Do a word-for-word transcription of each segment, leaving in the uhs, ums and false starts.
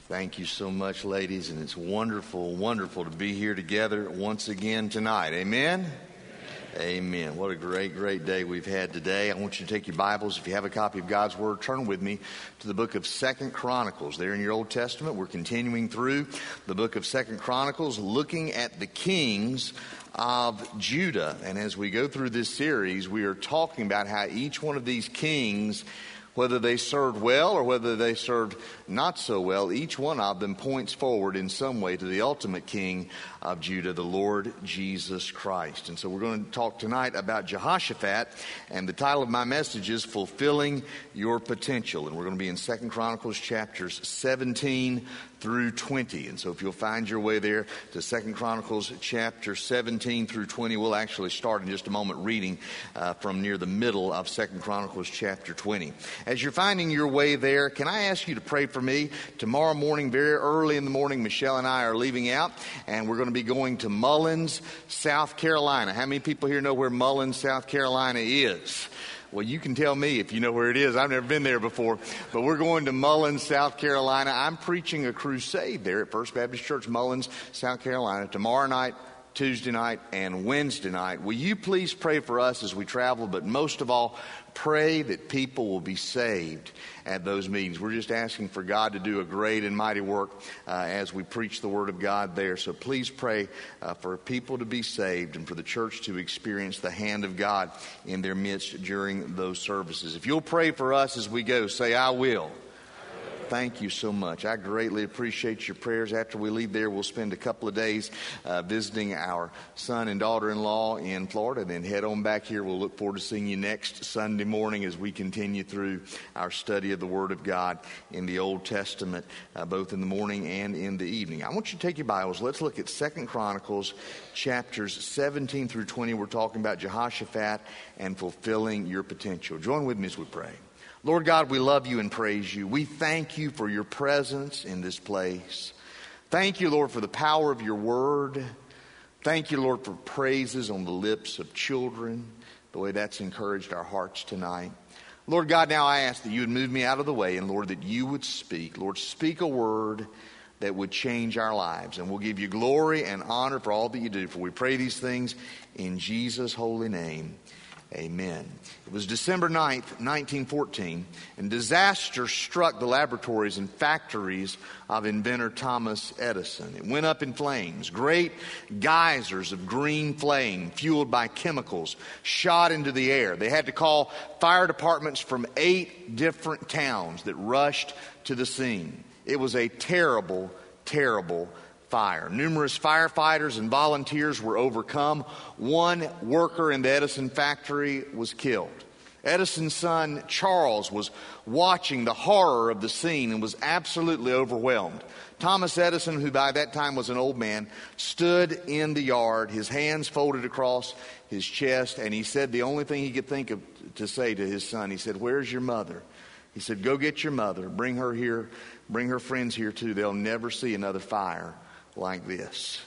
Thank you so much, ladies, and it's wonderful, wonderful to be here together once again tonight. Amen? Amen. Amen. What a great, great day we've had today. I want you to take your Bibles. If you have a copy of God's Word, turn with me to the book of Second Chronicles. There in your Old Testament, we're continuing through the book of Second Chronicles, looking at the kings of Judah. And as we go through this series, we are talking about how each one of these kings, whether they served well or whether they served not so well, each one of them points forward in some way to the ultimate king of Judah, the Lord Jesus Christ. And so we're going to talk tonight about Jehoshaphat, and the title of my message is Fulfilling Your Potential. And we're going to be in Second Chronicles chapters seventeen through twenty. And so if you'll find your way there to Second Chronicles chapter seventeen through twenty, we'll actually start in just a moment reading uh, from near the middle of Second Chronicles chapter twenty. As you're finding your way there, can I ask you to pray for me? Tomorrow morning, very early in the morning, Michelle and I are leaving out, and we're going to be going to Mullins, South Carolina. How many people here know where Mullins, South Carolina is? Well, you can tell me if you know where it is. I've never been there before. But we're going to Mullins, South Carolina. I'm preaching a crusade there at First Baptist Church, Mullins, South Carolina, tomorrow night, Tuesday night, and Wednesday night. Will you please pray for us as we travel, but most of all, pray that people will be saved at those meetings. We're just asking for God to do a great and mighty work uh, as we preach the Word of God there. So please pray uh, for people to be saved and for the church to experience the hand of God in their midst during those services. If you'll pray for us as we go, say, I will. Thank you so much. I greatly appreciate your prayers. After we leave there, we'll spend a couple of days uh, visiting our son and daughter-in-law in Florida, then head on back here. We'll look forward to seeing you next Sunday morning as we continue through our study of the Word of God in the Old Testament, uh, both in the morning and in the evening. I want you to take your Bibles. Let's look at Second Chronicles chapters seventeen through twenty. We're talking about Jehoshaphat and fulfilling your potential. Join with me as we pray. Lord God, we love you and praise you. We thank you for your presence in this place. Thank you, Lord, for the power of your word. Thank you, Lord, for praises on the lips of children, the way that's encouraged our hearts tonight. Lord God, now I ask that you would move me out of the way, and Lord, that you would speak. Lord, speak a word that would change our lives, and we'll give you glory and honor for all that you do. For we pray these things in Jesus' holy name. Amen. It was December ninth, nineteen fourteen, and disaster struck the laboratories and factories of inventor Thomas Edison. It went up in flames. Great geysers of green flame, fueled by chemicals, shot into the air. They had to call fire departments from eight different towns that rushed to the scene. It was a terrible, terrible fire. Numerous firefighters and volunteers were overcome. One worker in the Edison factory was killed. Edison's son, Charles, was watching the horror of the scene and was absolutely overwhelmed. Thomas Edison, who by that time was an old man, stood in the yard, his hands folded across his chest, and he said the only thing he could think of to say to his son, he said, "Where's your mother?" He said, "Go get your mother. Bring her here. Bring her friends here too. They'll never see another fire like this."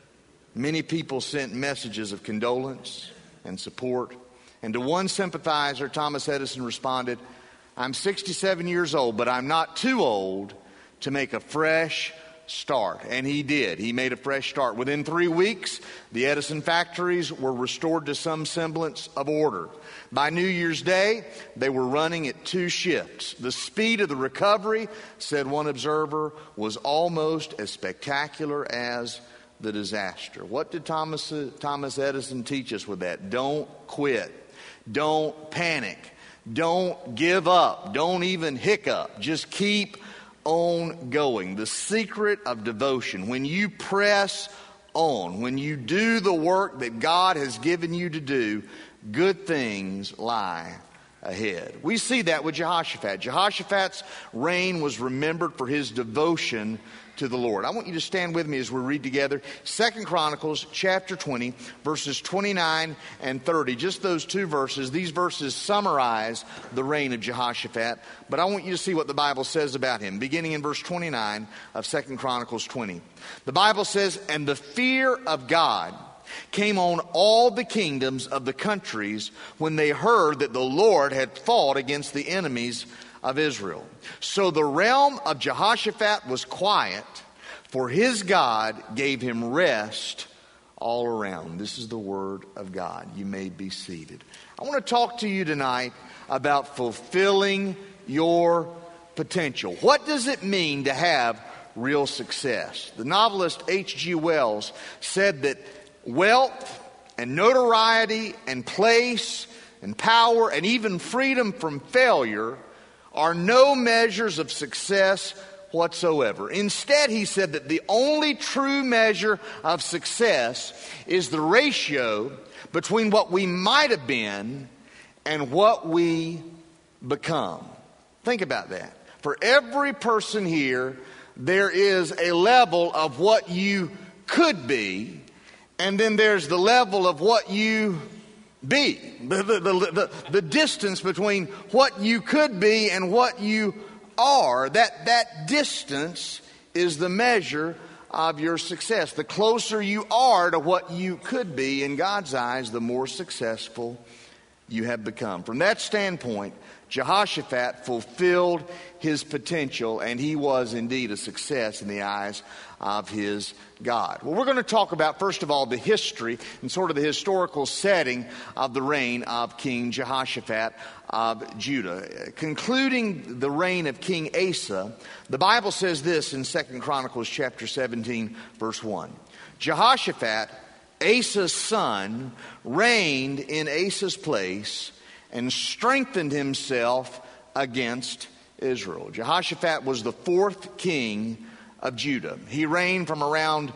Many people sent messages of condolence and support. And to one sympathizer, Thomas Edison responded, "I'm sixty-seven years old, but I'm not too old to make a fresh start." And he did. He made a fresh start. Within three weeks, the Edison factories were restored to some semblance of order. By New Year's Day, they were running at two shifts. The speed of the recovery, said one observer, was almost as spectacular as the disaster. What did Thomas, uh, Thomas Edison teach us with that? Don't quit. Don't panic. Don't give up. Don't even hiccup. Just keep on going. The secret of devotion, when you press on, when you do the work that God has given you to do, good things lie ahead. We see that with Jehoshaphat. Jehoshaphat's reign was remembered for his devotion to the Lord. I want you to stand with me as we read together Second Chronicles chapter twenty, verses twenty-nine and thirty. Just those two verses. These verses summarize the reign of Jehoshaphat, but I want you to see what the Bible says about him, beginning in verse twenty-nine of Second Chronicles twenty. The Bible says, "And the fear of God came on all the kingdoms of the countries when they heard that the Lord had fought against the enemies of Israel. So the realm of Jehoshaphat was quiet, for his God gave him rest all around. This is the word of God. You may be seated. I want to talk to you tonight about fulfilling your potential. What does it mean to have real success? The novelist H G Wells said that wealth and notoriety and place and power and even freedom from failure are no measures of success whatsoever. Instead, he said that the only true measure of success is the ratio between what we might have been and what we become. Think about that. For every person here, there is a level of what you could be, and then there's the level of what you be. The, the, the, the, the distance between what you could be and what you are, that, that distance is the measure of your success. The closer you are to what you could be in God's eyes, the more successful you have become. From that standpoint, Jehoshaphat fulfilled his potential, and he was indeed a success in the eyes of his God. Well, we're going to talk about, first of all, the history and sort of the historical setting of the reign of King Jehoshaphat of Judah. Concluding the reign of King Asa, the Bible says this in Second Chronicles chapter seventeen, verse one. Jehoshaphat, Asa's son, reigned in Asa's place and strengthened himself against Israel. Jehoshaphat was the fourth king of Judah. He reigned from around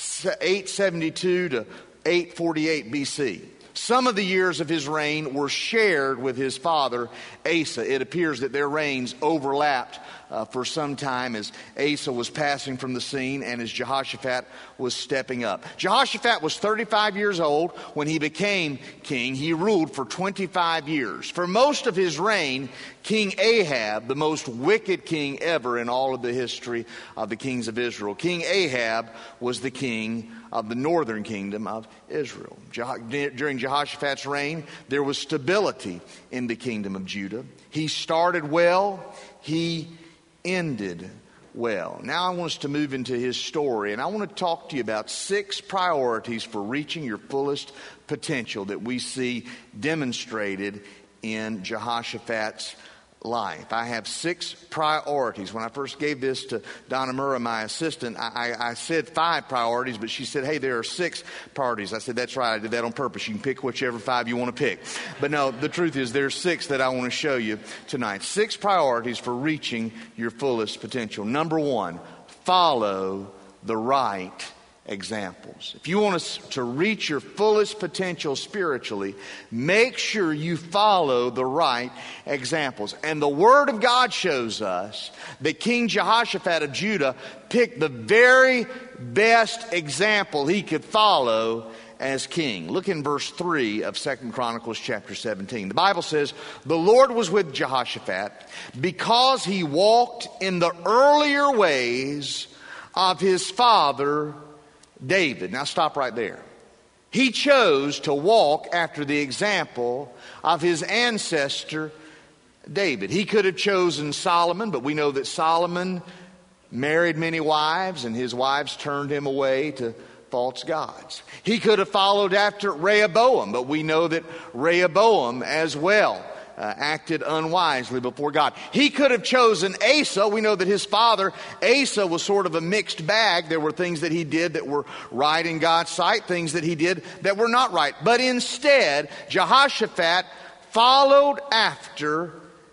eight seventy-two to eight forty-eight B C. Some of the years of his reign were shared with his father Asa. It appears that their reigns overlapped uh, for some time as Asa was passing from the scene and as Jehoshaphat was stepping up. Jehoshaphat was thirty-five years old when he became king. He ruled for twenty-five years. For most of his reign, King Ahab, the most wicked king ever in all of the history of the kings of Israel, King Ahab was the king of the northern kingdom of Israel. During Jehoshaphat's reign, there was stability in the kingdom of Judah. He started well, he ended well. Now I want us to move into his story, and I want to talk to you about six priorities for reaching your fullest potential that we see demonstrated in Jehoshaphat's life. I have six priorities. When I first gave this to Donna Murrah, my assistant, I, I, I said five priorities, but she said, hey, there are six priorities. I said, that's right. I did that on purpose. You can pick whichever five you want to pick. But no, the truth is there's six that I want to show you tonight. Six priorities for reaching your fullest potential. Number one, follow the right examples. If you want us to reach your fullest potential spiritually, make sure you follow the right examples. And the Word of God shows us that King Jehoshaphat of Judah picked the very best example he could follow as king. Look in verse three of Second Chronicles chapter seventeen. The Bible says, the Lord was with Jehoshaphat because he walked in the earlier ways of his father David. Now stop right there. He chose to walk after the example of his ancestor David. He could have chosen Solomon, but we know that Solomon married many wives and his wives turned him away to false gods. He could have followed after Rehoboam, but we know that Rehoboam as well Uh, acted unwisely before God. He could have chosen Asa. We know that his father, Asa, was sort of a mixed bag. There were things that he did that were right in God's sight, things that he did that were not right. But instead, Jehoshaphat followed after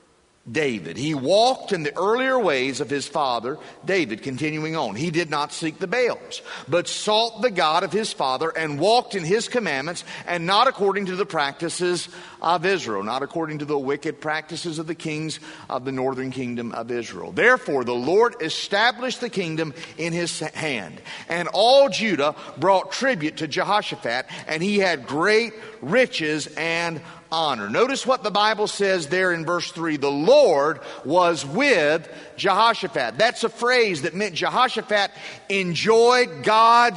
David. He walked in the earlier ways of his father David. Continuing on, he did not seek the Baals, but sought the God of his father and walked in his commandments, and not according to the practices of Israel, not according to the wicked practices of the kings of the northern kingdom of Israel. Therefore the Lord established the kingdom in his hand, and all Judah brought tribute to Jehoshaphat, and he had great riches and honor. Notice what the Bible says there in verse three. The Lord was with Jehoshaphat. That's a phrase that meant Jehoshaphat enjoyed God's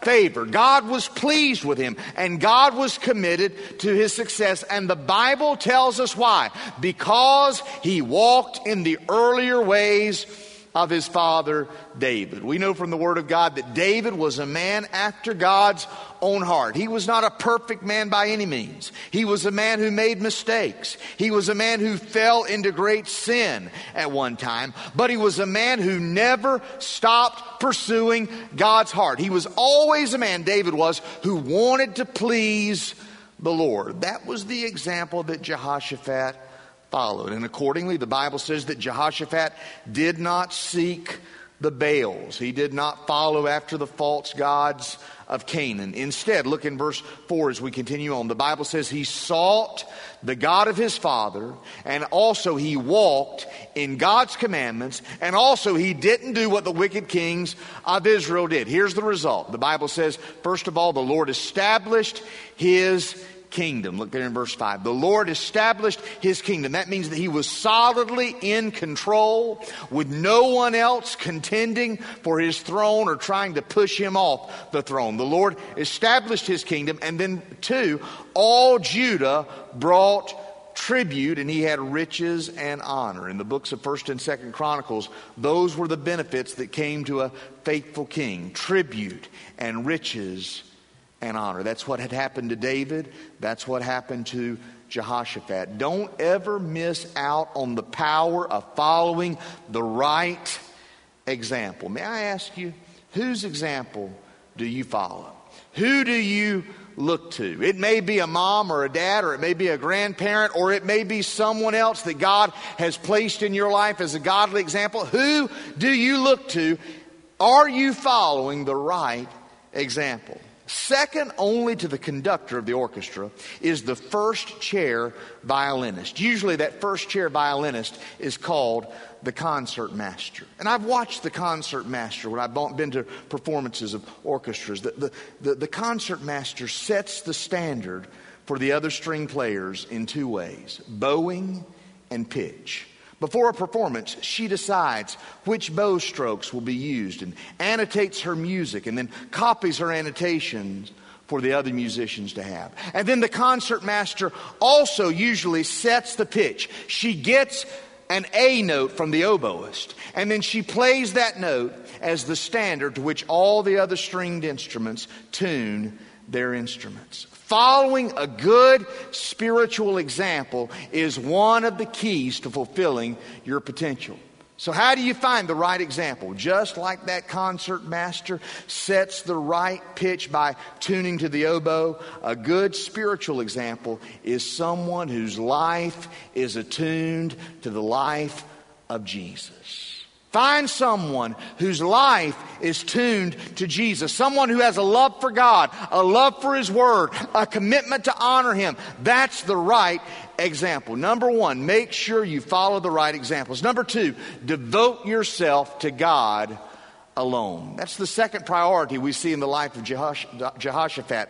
favor. God was pleased with him, and God was committed to his success. And the Bible tells us why. Because he walked in the earlier ways of his father David. We know from the Word of God that David was a man after God's own heart. He was not a perfect man by any means. He was a man who made mistakes. He was a man who fell into great sin at one time. But he was a man who never stopped pursuing God's heart. He was always a man, David was, who wanted to please the Lord. That was the example that Jehoshaphat followed. And accordingly, the Bible says that Jehoshaphat did not seek the Baals. He did not follow after the false gods of Canaan. Instead, look in verse four as we continue on. The Bible says he sought the God of his father, and also he walked in God's commandments, and also he didn't do what the wicked kings of Israel did. Here's the result. The Bible says, first of all, the Lord established his kingdom. Look there in verse five. The Lord established his kingdom. That means that he was solidly in control, with no one else contending for his throne or trying to push him off the throne. The Lord established his kingdom. And then two, all Judah brought tribute, and he had riches and honor. In the books of First and Second Chronicles, those were the benefits that came to a faithful king: tribute and riches and honor. That's what had happened to David. That's what happened to Jehoshaphat. Don't ever miss out on the power of following the right example. May I ask you, whose example do you follow? Who do you look to? It may be a mom or a dad, or it may be a grandparent, or it may be someone else that God has placed in your life as a godly example. Who do you look to? Are you following the right example? Second only to the conductor of the orchestra is the first chair violinist. Usually that first chair violinist is called the concert master. And I've watched the concert master when I've been to performances of orchestras. The, the, the, the concert master sets the standard for the other string players in two ways: bowing and pitch. Before a performance, she decides which bow strokes will be used and annotates her music, and then copies her annotations for the other musicians to have. And then the concert master also usually sets the pitch. She gets an A note from the oboist, and then she plays that note as the standard to which all the other stringed instruments tune their instruments. Following a good spiritual example is one of the keys to fulfilling your potential. So how do you find the right example? Just like that concert master sets the right pitch by tuning to the oboe, a good spiritual example is someone whose life is attuned to the life of Jesus. Find someone whose life is tuned to Jesus. Someone who has a love for God, a love for His Word, a commitment to honor Him. That's the right example. Number one, make sure you follow the right examples. Number two, devote yourself to God alone. That's the second priority we see in the life of Jehosh- Jehoshaphat.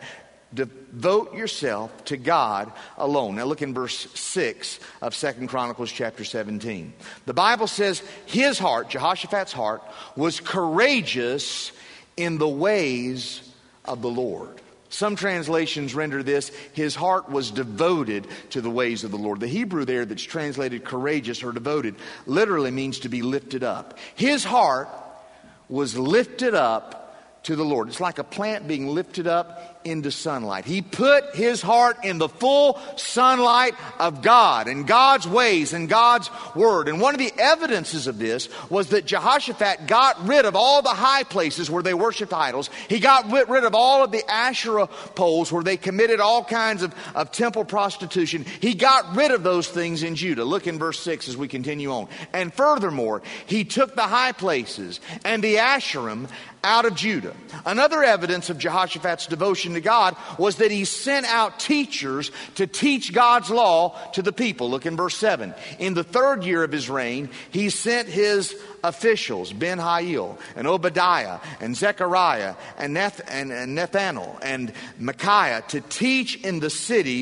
Devote yourself to God alone. Now look in verse six of Second Chronicles chapter seventeen. The Bible says his heart, Jehoshaphat's heart, was courageous in the ways of the Lord. Some translations render this, his heart was devoted to the ways of the Lord. The Hebrew there that's translated courageous or devoted literally means to be lifted up. His heart was lifted up to the Lord. It's like a plant being lifted up into sunlight. He put his heart in the full sunlight of God and God's ways and God's Word. And one of the evidences of this was that Jehoshaphat got rid of all the high places where they worshiped idols. He got rid of all of the Asherah poles where they committed all kinds of, of temple prostitution. He got rid of those things in Judah. Look in verse six as we continue on. And furthermore, he took the high places and the Asherim out of Judah. Another evidence of Jehoshaphat's devotion to God was that he sent out teachers to teach God's law to the people. Look in verse seven. In the third year of his reign, he sent his officials, Ben-Hail and Obadiah and Zechariah and, Nath- and, and Nathanael and Micaiah, to teach in the cities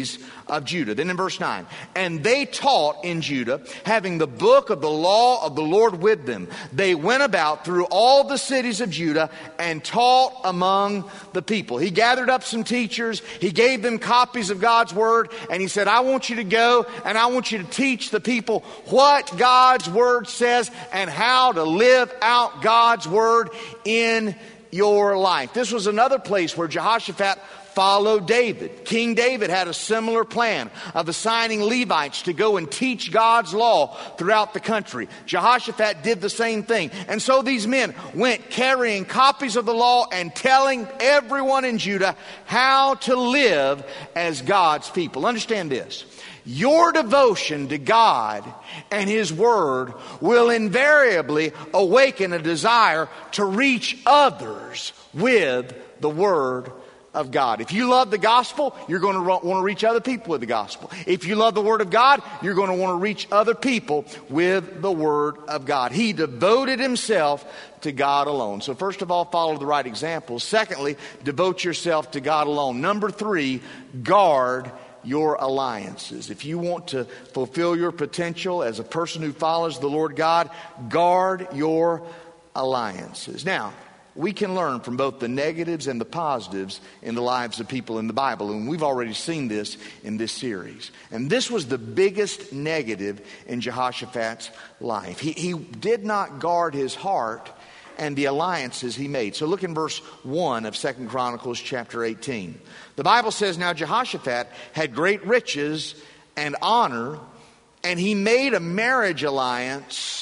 of Judah. Then in verse nine, and they taught in Judah, having the book of the law of the Lord with them. They went about through all the cities of Judah and taught among the people. He gathered up some teachers. He gave them copies of God's word. And he said, I want you to go and I want you to teach the people what God's word says and how to live out God's word in your life. This was another place where Jehoshaphat followed David. King David had a similar plan of assigning Levites to go and teach God's law throughout the country. Jehoshaphat did the same thing. And so these men went carrying copies of the law and telling everyone in Judah how to live as God's people. Understand this. Your devotion to God and His Word will invariably awaken a desire to reach others with the Word of God. If you love the gospel, you're going to want to reach other people with the gospel. If you love the Word of God, you're going to want to reach other people with the Word of God. He devoted himself to God alone. So first of all, follow the right examples. Secondly, devote yourself to God alone. Number three, guard your alliances. If you want to fulfill your potential as a person who follows the Lord God, guard your alliances. Now, we can learn from both the negatives and the positives in the lives of people in the Bible. And we've already seen this in this series. And this was the biggest negative in Jehoshaphat's life. He, he did not guard his heart and the alliances he made. So look in verse one of Second Chronicles chapter eighteen. The Bible says, now Jehoshaphat had great riches and honor, and he made a marriage alliance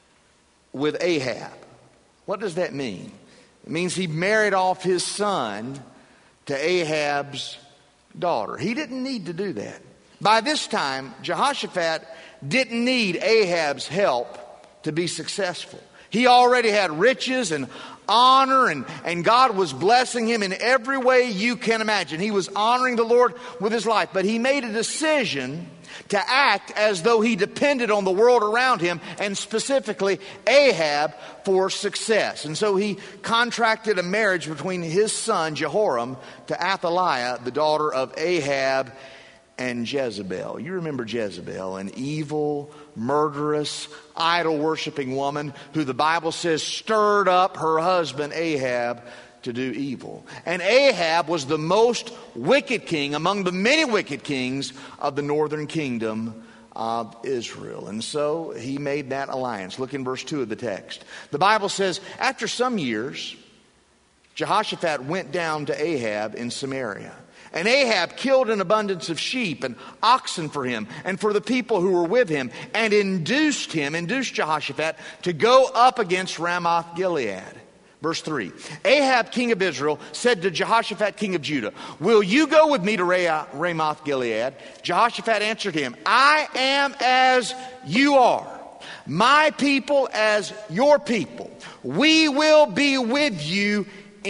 with Ahab. What does that mean? It means he married off his son to Ahab's daughter. He didn't need to do that. By this time, Jehoshaphat didn't need Ahab's help to be successful. He already had riches and honor, and, and God was blessing him in every way you can imagine. He was honoring the Lord with his life, but he made a decision to act as though he depended on the world around him, and specifically Ahab, for success. And so he contracted a marriage between his son Jehoram to Athaliah, the daughter of Ahab and Jezebel. You remember Jezebel, an evil, murderous, idol-worshiping woman who the Bible says stirred up her husband Ahab to do evil. And Ahab was the most wicked king among the many wicked kings of the northern kingdom of Israel. And so he made that alliance. Look in verse two of the text. The Bible says, after some years, Jehoshaphat went down to Ahab in Samaria. And Ahab killed an abundance of sheep and oxen for him and for the people who were with him, and induced him, induced Jehoshaphat to go up against Ramoth Gilead. Verse three, Ahab, king of Israel, said to Jehoshaphat, king of Judah, will you go with me to Ramoth Gilead? Jehoshaphat answered him, I am as you are, my people as your people. We will be with you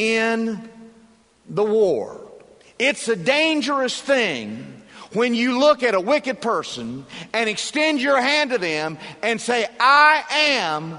in the war. It's a dangerous thing when you look at a wicked person and extend your hand to them and say, I am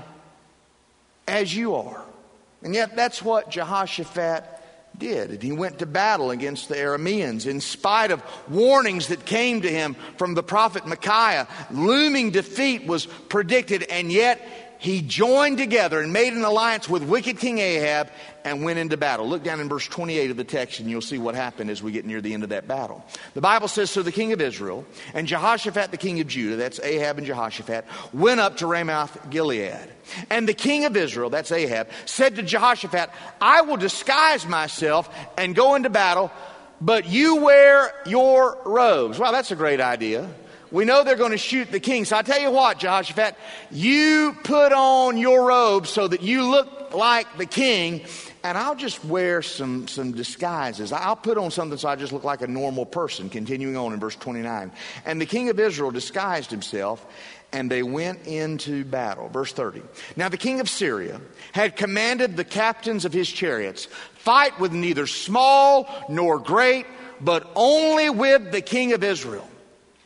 as you are. And yet that's what Jehoshaphat did. And he went to battle against the Arameans in spite of warnings that came to him from the prophet Micaiah. Looming defeat was predicted, and yet he joined together and made an alliance with wicked King Ahab and went into battle. Look down in verse twenty-eight of the text and you'll see what happened as we get near the end of that battle. The Bible says, so the king of Israel and Jehoshaphat the king of Judah, that's Ahab and Jehoshaphat, went up to Ramoth Gilead. And the king of Israel, that's Ahab, said to Jehoshaphat, I will disguise myself and go into battle, but you wear your robes. Wow, that's a great idea. We know they're going to shoot the king. So I tell you what, Jehoshaphat, you put on your robe so that you look like the king, and I'll just wear some, some disguises. I'll put on something so I just look like a normal person. Continuing on in verse twenty-nine. And the king of Israel disguised himself, and they went into battle. Verse thirty. Now the king of Syria had commanded the captains of his chariots, fight with neither small nor great, but only with the king of Israel.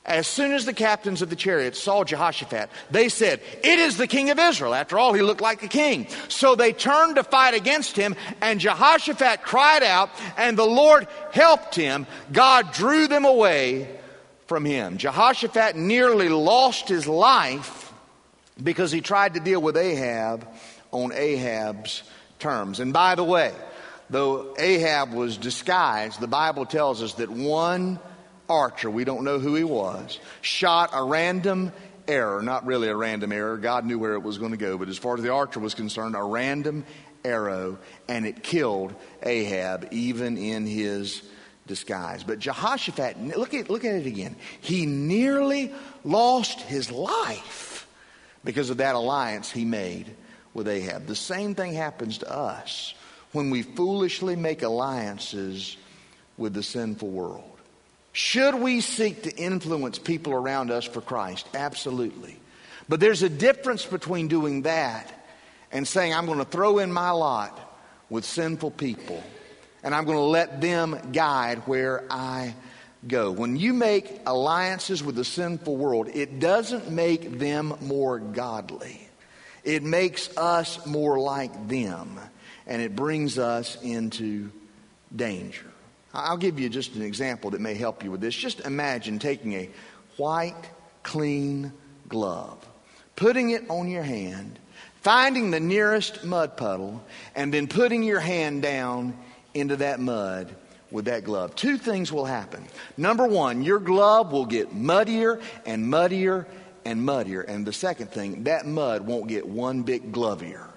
As soon as the captains of the chariots saw Jehoshaphat, they said, "It is the king of Israel." After all, he looked like a king. So they turned to fight against him, and Jehoshaphat cried out, and the Lord helped him. God drew them away from him. Jehoshaphat nearly lost his life because he tried to deal with Ahab on Ahab's terms. And by the way, though Ahab was disguised, the Bible tells us that one archer, we don't know who he was, shot a random arrow. Not really a random arrow. God knew where it was going to go. But as far as the archer was concerned, a random arrow, and it killed Ahab even in his disguise. But Jehoshaphat, look at, look at it again. He nearly lost his life because of that alliance he made with Ahab. The same thing happens to us when we foolishly make alliances with the sinful world. Should we seek to influence people around us for Christ? Absolutely. But there's a difference between doing that and saying, I'm going to throw in my lot with sinful people, and I'm going to let them guide where I go. When you make alliances with the sinful world, it doesn't make them more godly. It makes us more like them, and it brings us into danger. I'll give you just an example that may help you with this. Just imagine taking a white, clean glove, putting it on your hand, finding the nearest mud puddle, and then putting your hand down into that mud with that glove. Two things will happen. Number one, your glove will get muddier and muddier and muddier. And the second thing, that mud won't get one bit glovier.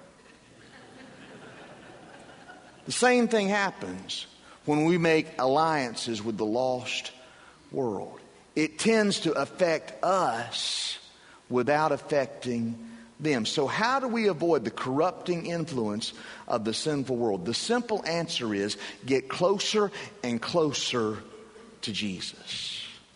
The same thing happens when we make alliances with the lost world. It tends to affect us without affecting them. So how do we avoid the corrupting influence of the sinful world? The simple answer is get closer and closer to Jesus.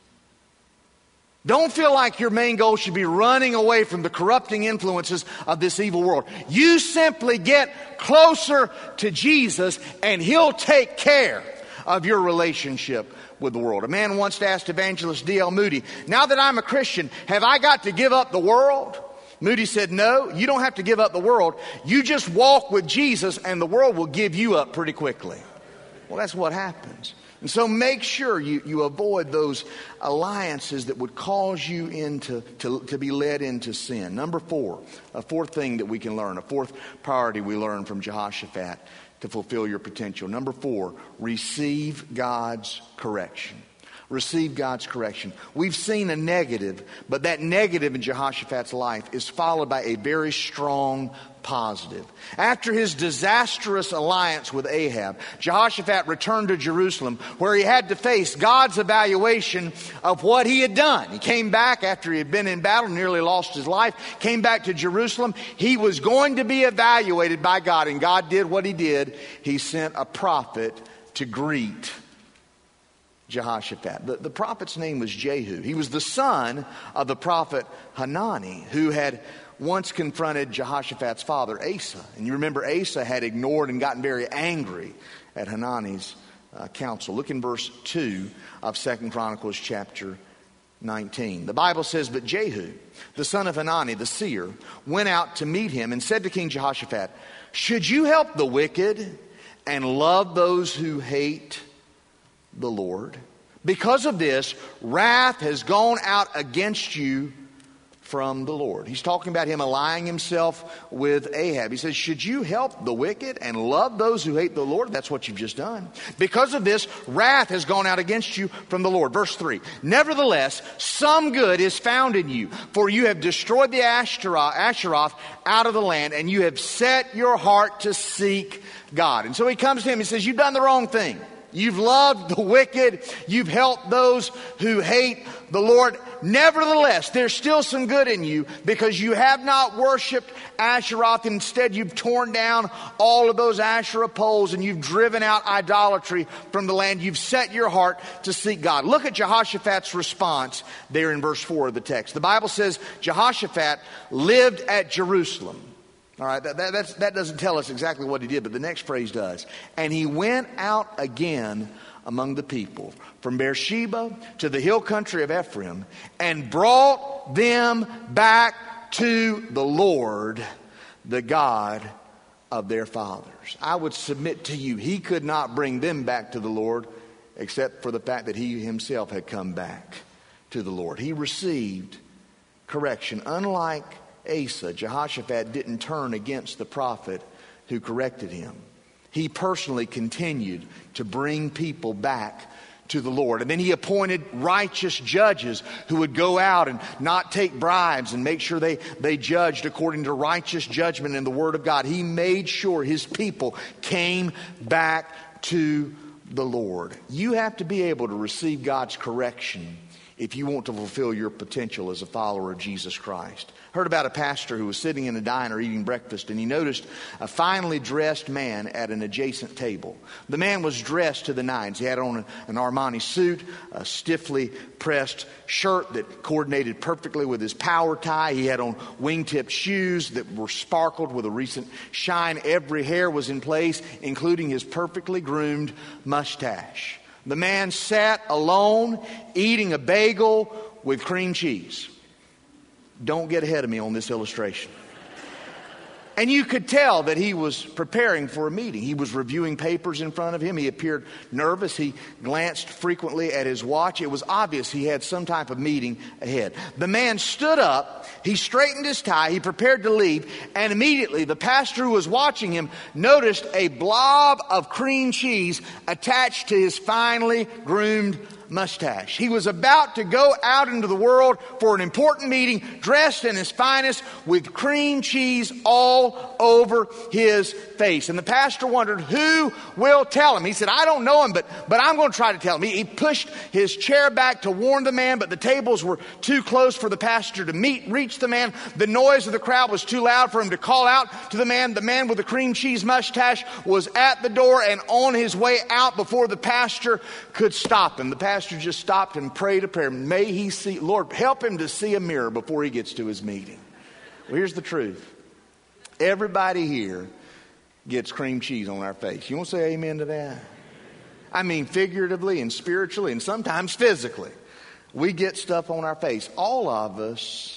Don't feel like your main goal should be running away from the corrupting influences of this evil world. You simply get closer to Jesus and He'll take care of your relationship with the world. A man once asked evangelist D L Moody, now that I'm a Christian, have I got to give up the world? Moody said, no, you don't have to give up the world. You just walk with Jesus and the world will give you up pretty quickly. Well, that's what happens. And so make sure you, you avoid those alliances that would cause you into to, to be led into sin. Number four, a fourth thing that we can learn, a fourth priority we learn from Jehoshaphat to fulfill your potential. Number four, receive God's correction. Receive God's correction. We've seen a negative, but that negative in Jehoshaphat's life is followed by a very strong positive. After his disastrous alliance with Ahab, Jehoshaphat returned to Jerusalem, where he had to face God's evaluation of what he had done. He came back after he had been in battle, nearly lost his life, came back to Jerusalem. He was going to be evaluated by God, and God did what He did. He sent a prophet to greet Jehoshaphat. The, the prophet's name was Jehu. He was the son of the prophet Hanani, who had once confronted Jehoshaphat's father, Asa. And you remember Asa had ignored and gotten very angry at Hanani's uh, counsel. Look in verse two of Second Chronicles chapter nineteen. The Bible says, but Jehu, the son of Hanani, the seer, went out to meet him and said to King Jehoshaphat, should you help the wicked and love those who hate the Lord? Because of this, wrath has gone out against you from the Lord. He's talking about him allying himself with Ahab. He says, should you help the wicked and love those who hate the Lord? That's what you've just done. Because of this, wrath has gone out against you from the Lord. Verse three, nevertheless, some good is found in you, for you have destroyed the Ashtaroth, Asheroth out of the land, and you have set your heart to seek God. And so he comes to him and says, you've done the wrong thing. You've loved the wicked. You've helped those who hate the Lord. Nevertheless, there's still some good in you, because you have not worshipped Asheroth. Instead, you've torn down all of those Asherah poles and you've driven out idolatry from the land. You've set your heart to seek God. Look at Jehoshaphat's response there in verse four of the text. The Bible says Jehoshaphat lived at Jerusalem. All right, that, that, that's, that doesn't tell us exactly what he did, but the next phrase does. And he went out again among the people from Beersheba to the hill country of Ephraim and brought them back to the Lord, the God of their fathers. I would submit to you, he could not bring them back to the Lord except for the fact that he himself had come back to the Lord. He received correction. Unlike Asa, Jehoshaphat didn't turn against the prophet who corrected him. He personally continued to bring people back to the Lord. And then he appointed righteous judges who would go out and not take bribes and make sure they, they judged according to righteous judgment in the Word of God. He made sure his people came back to the Lord. You have to be able to receive God's correction if you want to fulfill your potential as a follower of Jesus Christ. Heard about a pastor who was sitting in a diner eating breakfast, and he noticed a finely dressed man at an adjacent table. The man was dressed to the nines. He had on an Armani suit, a stiffly pressed shirt that coordinated perfectly with his power tie. He had on wingtip shoes that were sparkled with a recent shine. Every hair was in place, including his perfectly groomed mustache. The man sat alone eating a bagel with cream cheese. Don't get ahead of me on this illustration. And you could tell that he was preparing for a meeting. He was reviewing papers in front of him. He appeared nervous. He glanced frequently at his watch. It was obvious he had some type of meeting ahead. The man stood up. He straightened his tie. He prepared to leave. And immediately the pastor who was watching him noticed a blob of cream cheese attached to his finely groomed mustache. He was about to go out into the world for an important meeting, dressed in his finest, with cream cheese all over his face. And the pastor wondered, who will tell him? He said, I don't know him, but, but I'm going to try to tell him. He, he pushed his chair back to warn the man, but the tables were too close for the pastor to meet, reach the man. The noise of the crowd was too loud for him to call out to the man. The man with the cream cheese mustache was at the door and on his way out before the pastor could stop him. The pastor just stopped and prayed a prayer. May he see, Lord, help him to see a mirror before he gets to his meeting. Well, here's the truth. Everybody here gets cream cheese on our face. You want to say amen to that? I mean, figuratively and spiritually and sometimes physically. We get stuff on our face. All of us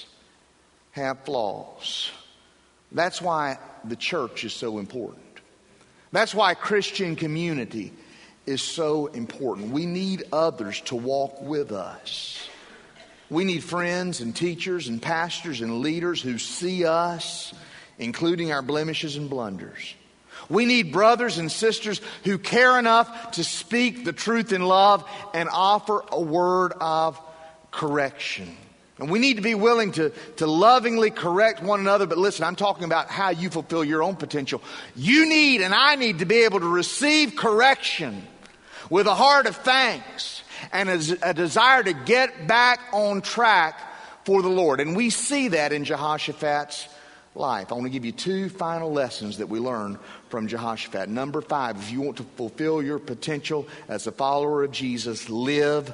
have flaws. That's why the church is so important. That's why Christian community is so important. We need others to walk with us. We need friends and teachers and pastors and leaders who see us, including our blemishes and blunders. We need brothers and sisters who care enough to speak the truth in love and offer a word of correction. And we need to be willing to, to lovingly correct one another. But listen, I'm talking about how you fulfill your own potential. You need and I need to be able to receive correction with a heart of thanks and a, a desire to get back on track for the Lord. And we see that in Jehoshaphat's life. I want to give you two final lessons that we learn from Jehoshaphat. Number five, if you want to fulfill your potential as a follower of Jesus, live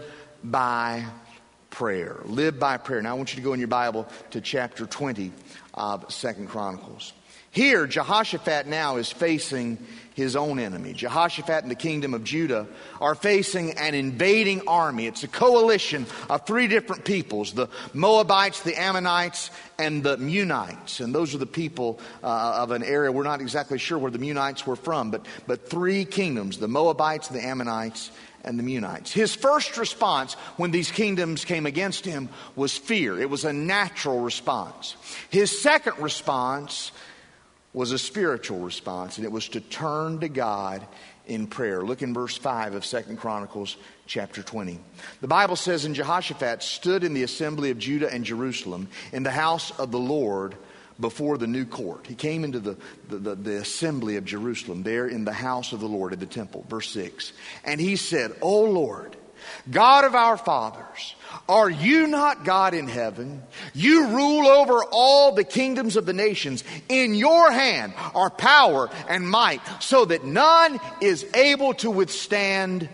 by prayer. Live by prayer. Now I want you to go in your Bible to chapter twenty of Second Chronicles. Here, Jehoshaphat now is facing his own enemy. Jehoshaphat and the kingdom of Judah are facing an invading army. It's a coalition of three different peoples, the Moabites, the Ammonites, and the Meunites. And those are the people uh, of an area, we're not exactly sure where the Meunites were from, but, but three kingdoms, the Moabites, the Ammonites, and the Meunites. His first response when these kingdoms came against him was fear. It was a natural response. His second response was a spiritual response, and it was to turn to God in prayer. Look in verse five of Second Chronicles chapter twenty. The Bible says, and Jehoshaphat stood in the assembly of Judah and Jerusalem in the house of the Lord before the new court. He came into the, the, the, the assembly of Jerusalem there in the house of the Lord at the temple. Verse six. And he said, O Lord, God of our fathers, are you not God in heaven? You rule over all the kingdoms of the nations. In your hand are power and might, so that none is able to withstand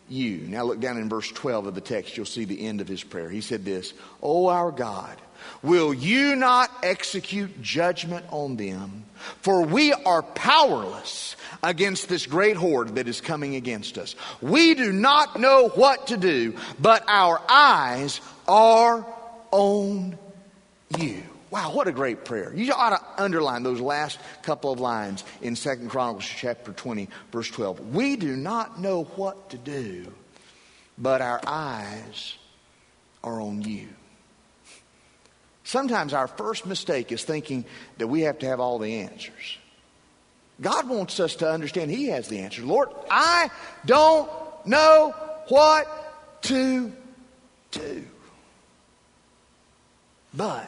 you. Now look down in verse twelve of the text. You'll see the end of his prayer. He said this, O our God, will you not execute judgment on them? For we are powerless against this great horde that is coming against us. We do not know what to do, but our eyes are on you. Wow, what a great prayer. You ought to underline those last couple of lines in Second Chronicles chapter twenty, verse twelve. We do not know what to do, but our eyes are on you. Sometimes our first mistake is thinking that we have to have all the answers. God wants us to understand He has the answers. Lord, I don't know what to do, but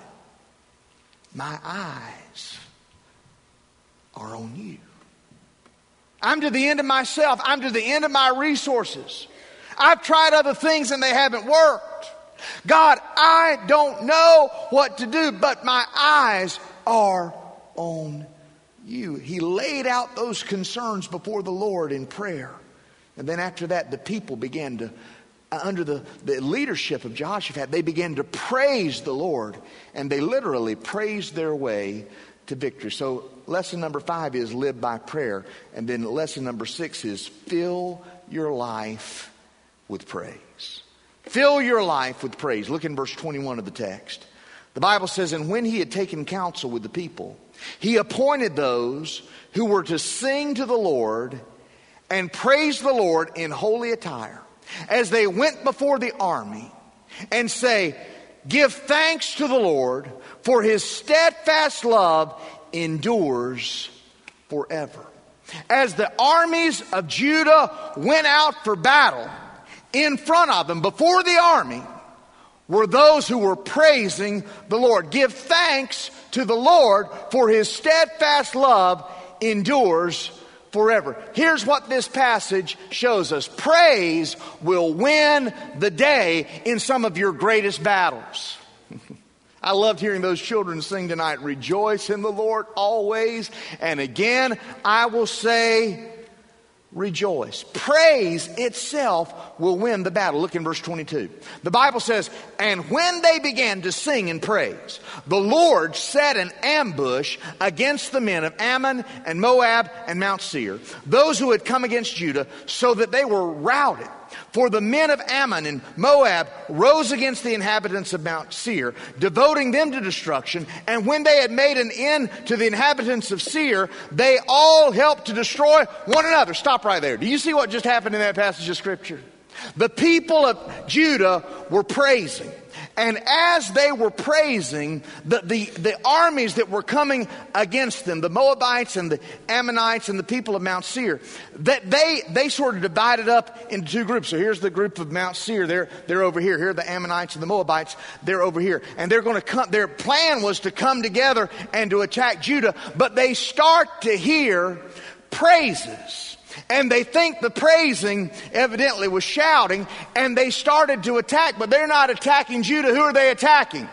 my eyes are on you. I'm to the end of myself. I'm to the end of my resources. I've tried other things and they haven't worked. God, I don't know what to do, but my eyes are on you. He laid out those concerns before the Lord in prayer. And then after that, the people began to, uh, under the, the leadership of Jehoshaphat, they began to praise the Lord. And they literally praised their way to victory. So lesson number five is live by prayer. And then lesson number six is fill your life with praise. Fill your life with praise. Look in verse twenty-one of the text. The Bible says, and when he had taken counsel with the people, he appointed those who were to sing to the Lord and praise the Lord in holy attire as they went before the army and say, give thanks to the Lord, for his steadfast love endures forever. As the armies of Judah went out for battle, in front of them, before the army, were those who were praising the Lord. Give thanks to the Lord, for his steadfast love endures forever. Here's what this passage shows us. Praise will win the day in some of your greatest battles. I loved hearing those children sing tonight. Rejoice in the Lord always. And again, I will say, rejoice. Praise itself will win the battle. Look in verse twenty-two. The Bible says, and when they began to sing and praise, the Lord set an ambush against the men of Ammon and Moab and Mount Seir, those who had come against Judah, so that they were routed. For the men of Ammon and Moab rose against the inhabitants of Mount Seir, devoting them to destruction. And when they had made an end to the inhabitants of Seir, they all helped to destroy one another. Stop right there. Do you see what just happened in that passage of Scripture? The people of Judah were praising. And as they were praising, the, the, the armies that were coming against them, the Moabites and the Ammonites and the people of Mount Seir, that they, they sort of divided up into two groups. So here's the group of Mount Seir. They're, they're over here. Here are the Ammonites and the Moabites. They're over here. And they're going to come. Their plan was to come together and to attack Judah. But they start to hear praises. And they think the praising evidently was shouting, and they started to attack, but they're not attacking Judah. Who are they attacking?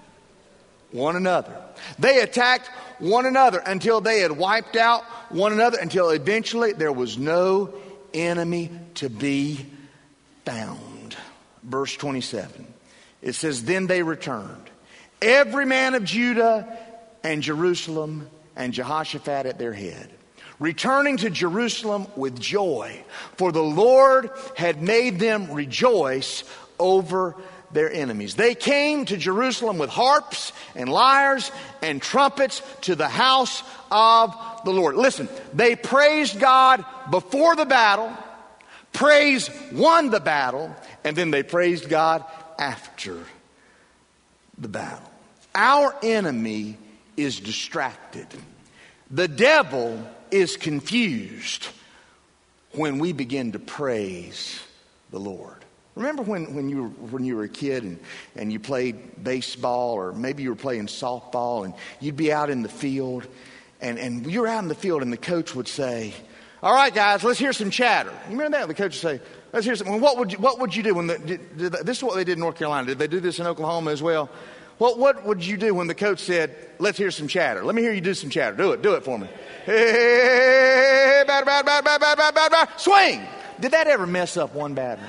One another. They attacked one another until they had wiped out one another, until eventually there was no enemy to be found. Verse twenty-seven. It says, then they returned, every man of Judah and Jerusalem, and Jehoshaphat at their head, returning to Jerusalem with joy, for the Lord had made them rejoice over their enemies. They came to Jerusalem with harps and lyres and trumpets to the house of the Lord. Listen, they praised God before the battle, praise won the battle, and then they praised God after the battle. Our enemy is distracted. The devil is confused when we begin to praise the Lord. Remember when, when you were when you were a kid and, and you played baseball, or maybe you were playing softball, and you'd be out in the field, and, and you were out in the field and the coach would say, all right, guys, let's hear some chatter. You remember that? The coach would say, let's hear some. Well, what would you, what would you do when the, did, did, this is what they did in North Carolina. Did they do this in Oklahoma as well? What, what would you do when the coach said, let's hear some chatter? Let me hear you do some chatter. Do it. Do it for me. Hey, batter, batter, batter, batter, batter, batter, batter. Swing. did that ever mess up one battery?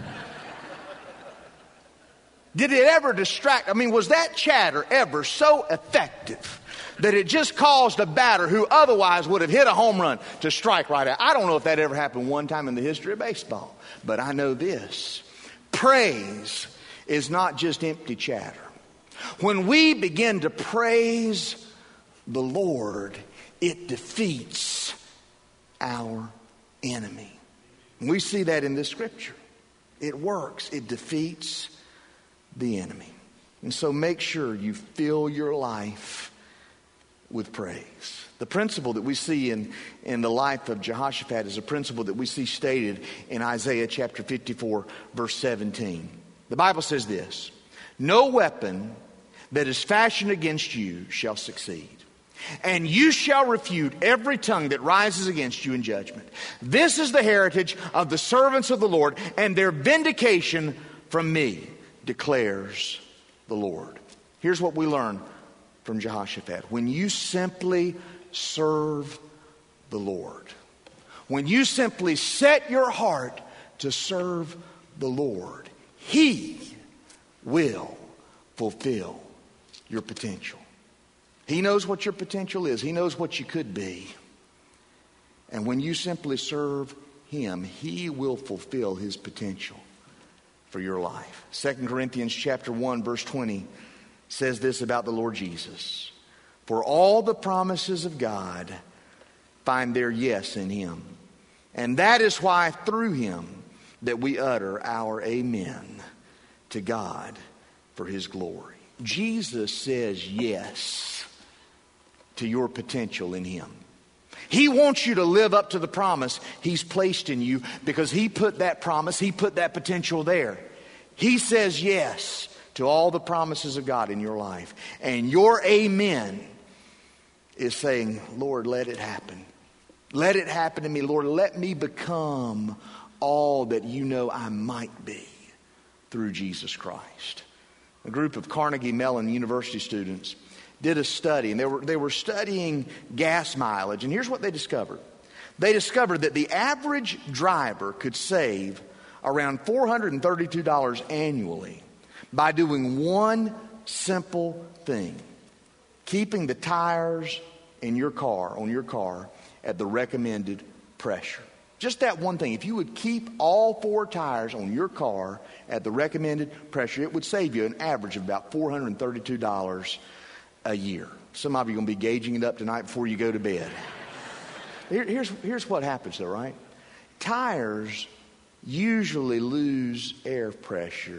Did it ever distract? I mean, was that chatter ever so effective that it just caused a batter who otherwise would have hit a home run to strike right out? I don't know if that ever happened one time in the history of baseball, but I know this. Praise is not just empty chatter. When we begin to praise the Lord, it defeats our enemy. And we see that in this scripture. It works. It defeats the enemy. And so make sure you fill your life with praise. The principle that we see in, in the life of Jehoshaphat is a principle that we see stated in Isaiah chapter fifty-four, verse seventeen. The Bible says this: no weapon that is fashioned against you shall succeed, and you shall refute every tongue that rises against you in judgment. This is the heritage of the servants of the Lord, and their vindication from me, declares the Lord. Here's what we learn from Jehoshaphat. When you simply serve the Lord, when you simply set your heart to serve the Lord, He will fulfill your potential. He knows what your potential is. He knows what you could be. And when you simply serve Him, He will fulfill His potential for your life. Second Corinthians chapter one, verse twenty says this about the Lord Jesus: for all the promises of God find their yes in Him. And that is why through Him that we utter our amen to God for His glory. Jesus says yes to your potential in Him. He wants you to live up to the promise He's placed in you, because He put that promise, He put that potential there. He says yes to all the promises of God in your life. And your amen is saying, Lord, let it happen. Let it happen to me. Lord, let me become all that you know I might be through Jesus Christ. A group of Carnegie Mellon University students did a study, and they were, they were studying gas mileage. And here's what they discovered. They discovered that the average driver could save around four hundred thirty-two dollars annually by doing one simple thing: keeping the tires in your car, on your car, at the recommended pressure. Just that one thing. If you would keep all four tires on your car at the recommended pressure, it would save you an average of about four hundred thirty-two dollars a year. Some of you are going to be gauging it up tonight before you go to bed. Here, here's, here's what happens though, right? Tires usually lose air pressure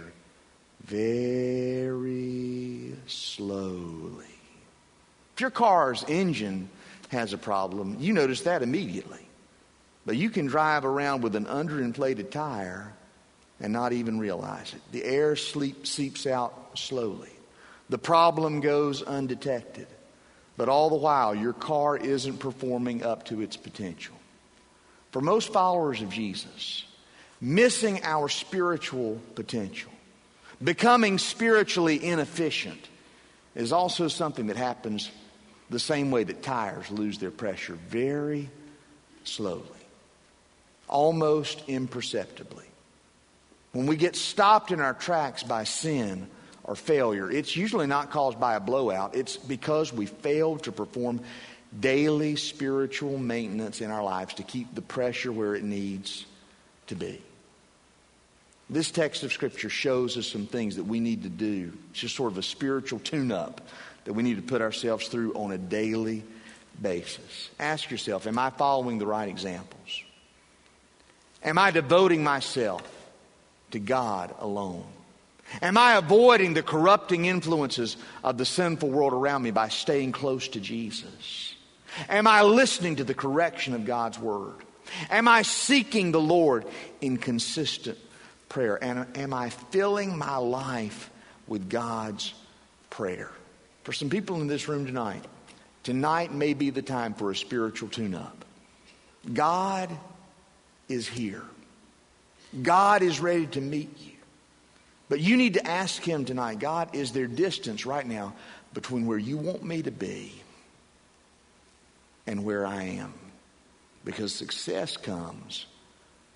very slowly. If your car's engine has a problem, you notice that immediately. But you can drive around with an underinflated tire and not even realize it. The air sleep, seeps out slowly. The problem goes undetected. But all the while, your car isn't performing up to its potential. For most followers of Jesus, missing our spiritual potential, becoming spiritually inefficient, is also something that happens the same way that tires lose their pressure, very slowly, almost imperceptibly. When we get stopped in our tracks by sin or failure, it's usually not caused by a blowout. It's because we failed to perform daily spiritual maintenance in our lives to keep the pressure where it needs to be. This text of Scripture shows us some things that we need to do. It's just sort of a spiritual tune-up that we need to put ourselves through on a daily basis. Ask yourself, am I following the right examples? Am I devoting myself to God alone? Am I avoiding the corrupting influences of the sinful world around me by staying close to Jesus? Am I listening to the correction of God's Word? Am I seeking the Lord in consistent prayer? And am I filling my life with God's prayer? For some people in this room tonight, tonight may be the time for a spiritual tune-up. God is here. God is ready to meet you. But you need to ask Him tonight, God, is there distance right now between where you want me to be and where I am? Because success comes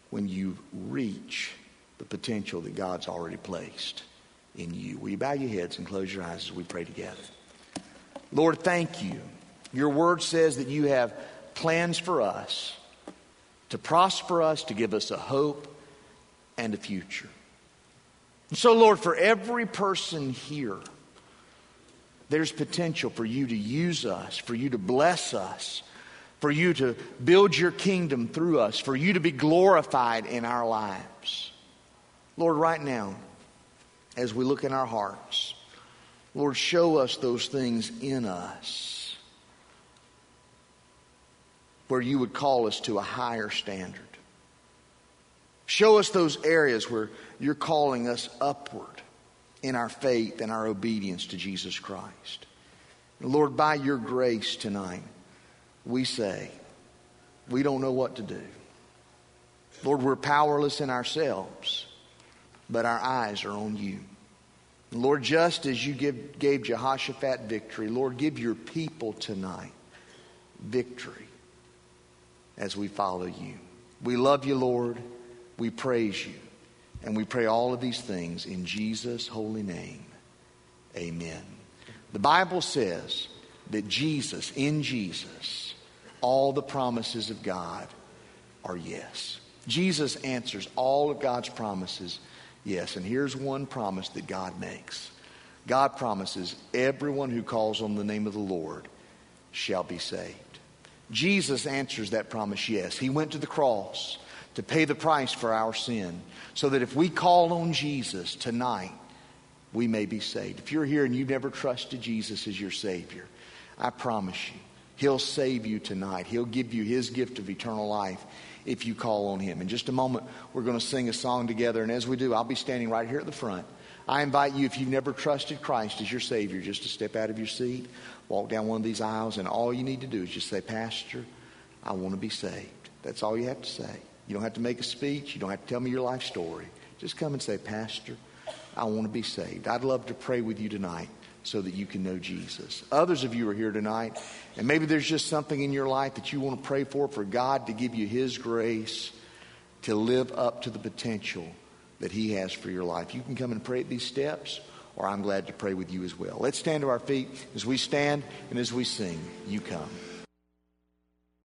when you reach the potential that God's already placed in you. Will you bow your heads and close your eyes as we pray together? Lord, thank you. Your word says that you have plans for us to prosper us, to give us a hope and a future. And so, Lord, for every person here, there's potential for you to use us, for you to bless us, for you to build your kingdom through us, for you to be glorified in our lives. Lord, right now, as we look in our hearts, Lord, show us those things in us where you would call us to a higher standard. Show us those areas where you're calling us upward in our faith and our obedience to Jesus Christ. And Lord, by your grace tonight, we say, we don't know what to do. Lord, we're powerless in ourselves, but our eyes are on you. And Lord, just as you give, gave Jehoshaphat victory, Lord, give your people tonight victory as we follow you. We love you, Lord. We praise you. And we pray all of these things in Jesus' holy name. Amen. The Bible says that Jesus, in Jesus, all the promises of God are yes. Jesus answers all of God's promises yes. And here's one promise that God makes. God promises everyone who calls on the name of the Lord shall be saved. Jesus answers that promise yes. He went to the cross to pay the price for our sin, so that if we call on Jesus tonight, we may be saved. If you're here and you've never trusted Jesus as your Savior, I promise you, He'll save you tonight. He'll give you His gift of eternal life if you call on Him. In just a moment, we're going to sing a song together, and as we do, I'll be standing right here at the front. I invite you, if you've never trusted Christ as your Savior, just to step out of your seat, walk down one of these aisles, and all you need to do is just say, Pastor, I want to be saved. That's all you have to say. You don't have to make a speech. You don't have to tell me your life story. Just come and say, Pastor, I want to be saved. I'd love to pray with you tonight so that you can know Jesus. Others of you are here tonight, and maybe there's just something in your life that you want to pray for, for God to give you His grace to live up to the potential that He has for your life. You can come and pray at these steps, or I'm glad to pray with you as well. Let's stand to our feet. As we stand and as we sing, you come.